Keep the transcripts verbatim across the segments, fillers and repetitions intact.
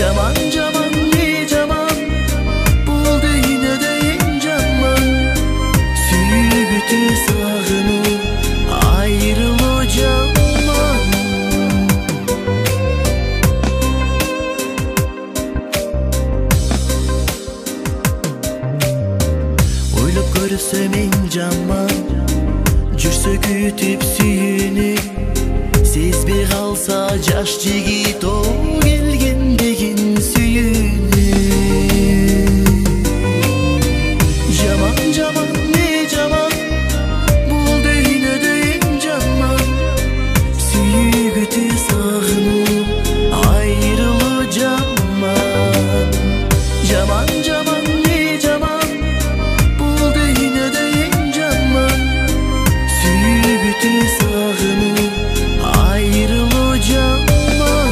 Jaman jaman ne jaman buldu yine de en jaman. Süygütü sağını ayrılı jaman. Oylap görürsem en jaman жүрсө күтүп сүйүүнү сезбей калса жаш жигит о келген деген сүйүүнү. Жаман жаман не жаман бул дүйнөдө эң жаман. Сүйгүтү сагынуу айрылуу жаман. Жаман жаман не жаман бул дүйнөдө эң жаман. Süygütü sağını ayrılı jaman.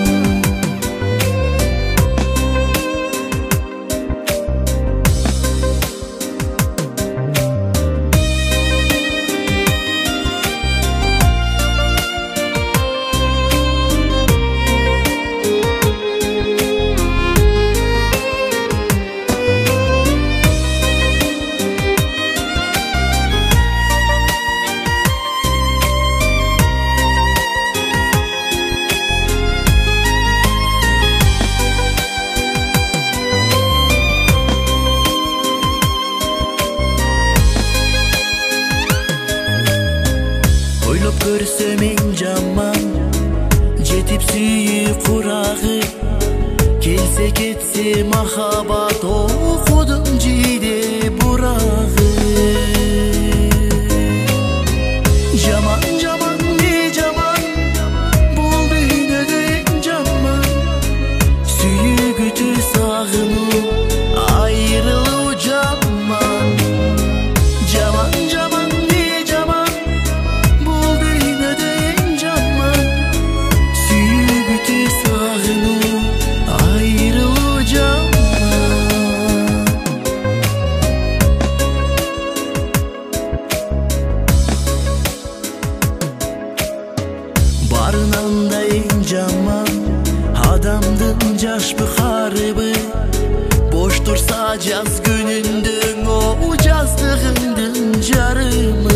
Ойлоп көрсөм эң жаман жетип сүйүү курагы. Келсе кетсе махабат окудум жийде бурагы. Жаман жаман не жаман бул дүйнөдө эң жаман. Сүйгүтү сагынуу айрылуу жаман. Жаман жаман не жаман бул дүйнөдө эң жаман. Сүйгүтү сагынуу айрылуу жаман. Барынан да эң жаман адамдын жаш быкарыбы. Бош турса жаз күнүндө о жаздыгыңдын жарымы.